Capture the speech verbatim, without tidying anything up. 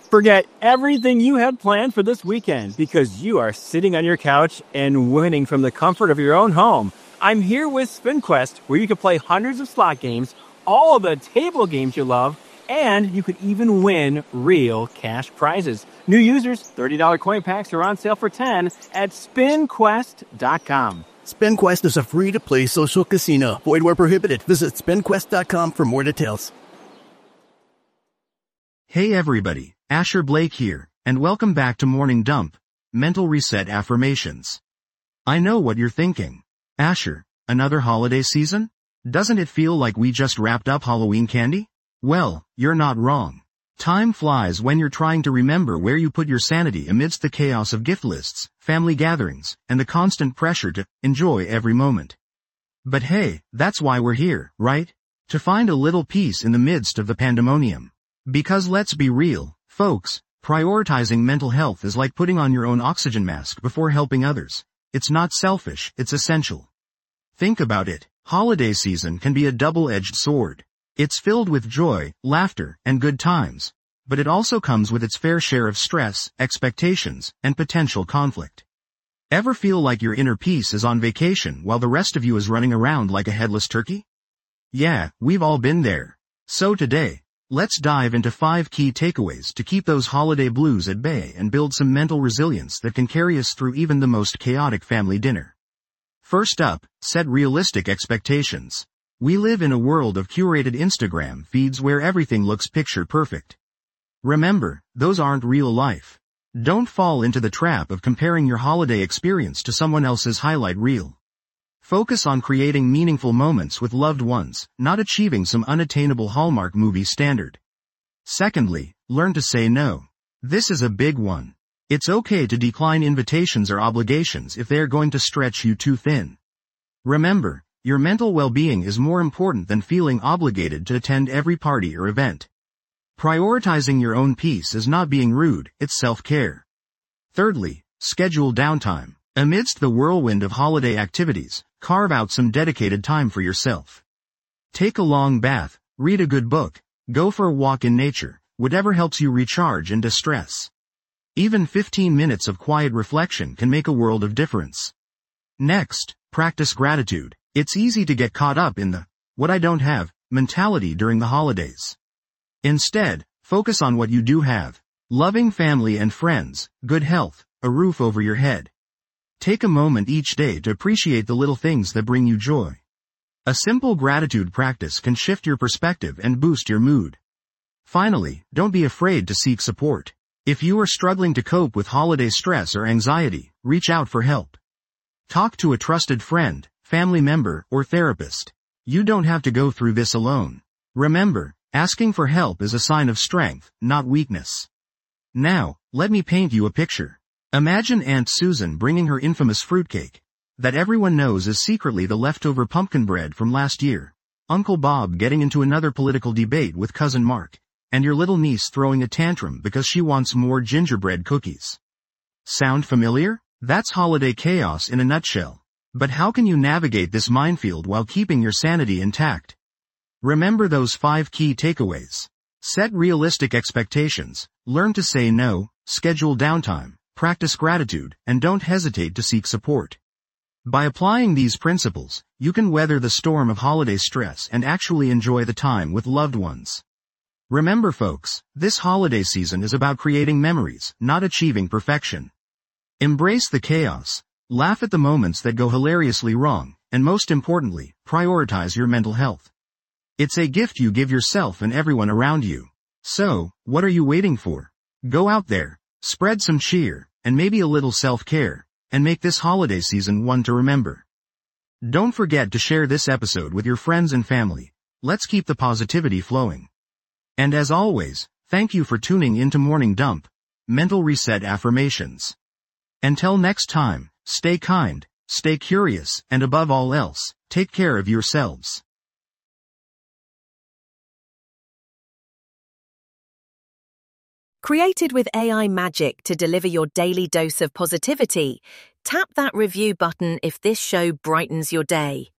Forget everything you had planned for this weekend because you are sitting on your couch and winning from the comfort of your own home. I'm here with SpinQuest, where you can play hundreds of slot games, all of the table games you love, and you could even win real cash prizes. New users, thirty dollars coin packs are on sale for ten dollars at spin quest dot com. SpinQuest is a free-to-play social casino. Void where prohibited. Visit spin quest dot com for more details. Hey everybody, Asher Blake here, and welcome back to Morning Dump, Mental Reset Affirmations. I know what you're thinking. Asher, another holiday season? Doesn't it feel like we just wrapped up Halloween candy? Well, you're not wrong. Time flies when you're trying to remember where you put your sanity amidst the chaos of gift lists, family gatherings, and the constant pressure to enjoy every moment. But hey, that's why we're here, right? To find a little peace in the midst of the pandemonium. Because let's be real, folks, prioritizing mental health is like putting on your own oxygen mask before helping others. It's not selfish, it's essential. Think about it. Holiday season can be a double-edged sword. It's filled with joy, laughter, and good times, but it also comes with its fair share of stress, expectations, and potential conflict. Ever feel like your inner peace is on vacation while the rest of you is running around like a headless turkey? Yeah, we've all been there. So today, let's dive into five key takeaways to keep those holiday blues at bay and build some mental resilience that can carry us through even the most chaotic family dinner. First up, set realistic expectations. We live in a world of curated Instagram feeds where everything looks picture perfect. Remember, those aren't real life. Don't fall into the trap of comparing your holiday experience to someone else's highlight reel. Focus on creating meaningful moments with loved ones, not achieving some unattainable Hallmark movie standard. Secondly, learn to say no. This is a big one. It's okay to decline invitations or obligations if they are going to stretch you too thin. Remember, your mental well-being is more important than feeling obligated to attend every party or event. Prioritizing your own peace is not being rude, it's self-care. Thirdly, schedule downtime. Amidst the whirlwind of holiday activities, carve out some dedicated time for yourself. Take a long bath, read a good book, go for a walk in nature, whatever helps you recharge and distress. Even fifteen minutes of quiet reflection can make a world of difference. Next, practice gratitude. It's easy to get caught up in the "what I don't have" mentality during the holidays. Instead, focus on what you do have. Loving family and friends, good health, a roof over your head. Take a moment each day to appreciate the little things that bring you joy. A simple gratitude practice can shift your perspective and boost your mood. Finally, don't be afraid to seek support. If you are struggling to cope with holiday stress or anxiety, reach out for help. Talk to a trusted friend, family member, or therapist. You don't have to go through this alone. Remember, asking for help is a sign of strength, not weakness. Now, let me paint you a picture. Imagine Aunt Susan bringing her infamous fruitcake that everyone knows is secretly the leftover pumpkin bread from last year, Uncle Bob getting into another political debate with Cousin Mark, and your little niece throwing a tantrum because she wants more gingerbread cookies. Sound familiar? That's holiday chaos in a nutshell. But how can you navigate this minefield while keeping your sanity intact? Remember those five key takeaways. Set realistic expectations, learn to say no, schedule downtime, practice gratitude, and don't hesitate to seek support. By applying these principles, you can weather the storm of holiday stress and actually enjoy the time with loved ones. Remember folks, this holiday season is about creating memories, not achieving perfection. Embrace the chaos, laugh at the moments that go hilariously wrong, and most importantly, prioritize your mental health. It's a gift you give yourself and everyone around you. So, what are you waiting for? Go out there, spread some cheer, and maybe a little self-care, and make this holiday season one to remember. Don't forget to share this episode with your friends and family. Let's keep the positivity flowing. And as always, thank you for tuning into Morning Dump, Mental Reset Affirmations. Until next time, stay kind, stay curious, and above all else, take care of yourselves. Created with A I magic to deliver your daily dose of positivity, tap that review button if this show brightens your day.